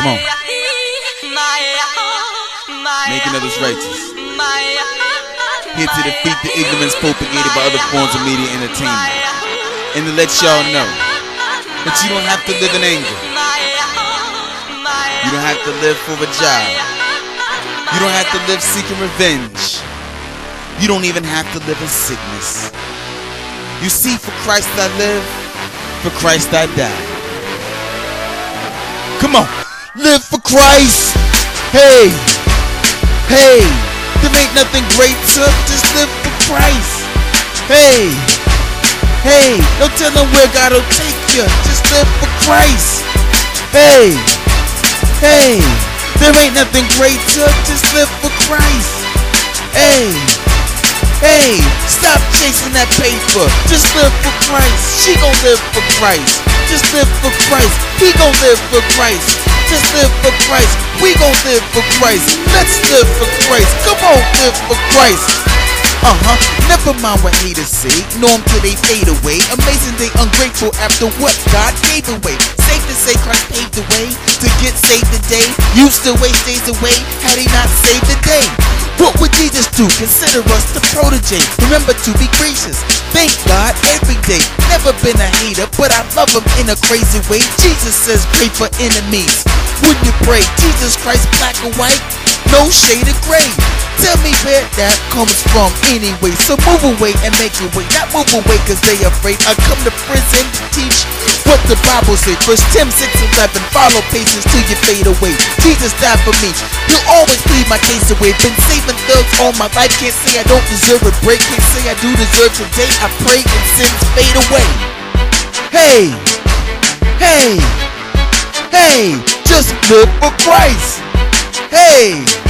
Come on. Making others righteous. Here to defeat the ignorance propagated by other forms of media entertainment. And to let y'all know that you don't have to live in anger. You don't have to live for a job. You don't have to live seeking revenge. You don't even have to live in sickness. You see, for Christ I live, for Christ I die. Come on, live for Christ. Hey, hey, there ain't nothing greater, just live for Christ. Hey, hey, don't tell them where God will take you, just live for Christ. Hey, hey, there ain't nothing greater, just live for Christ. Hey, hey, stop chasing that paper, just live for Christ. She gon' live for Christ, just live for Christ. He gon' live for Christ, just live for Christ. We gon' live for Christ, let's live for Christ. Come on, live for Christ. Never mind what haters say, know them till they fade away. Amazing they ungrateful after what God gave away. Safe to say Christ paved the way to get saved today. Used to waste days away had he not saved the day. What would Jesus do? Consider us the protege. Remember to be gracious, thank God every day. Never been a hater, but I love him in a crazy way. Jesus says pray for enemies when you pray. Jesus Christ black or white, no shade of gray. Tell me where that comes from anyway. So move away and make your way. Not move away cause they afraid. I come to prison to teach what the Bible says. 1 Timothy 6:11. Follow patience till you fade away. Jesus died for me, he'll always plead my case away. Been saving thugs all my life. Can't say I don't deserve a break. Can't say I do deserve today. I pray and sins fade away. Hey, hey, hey, just live for Christ. Hey.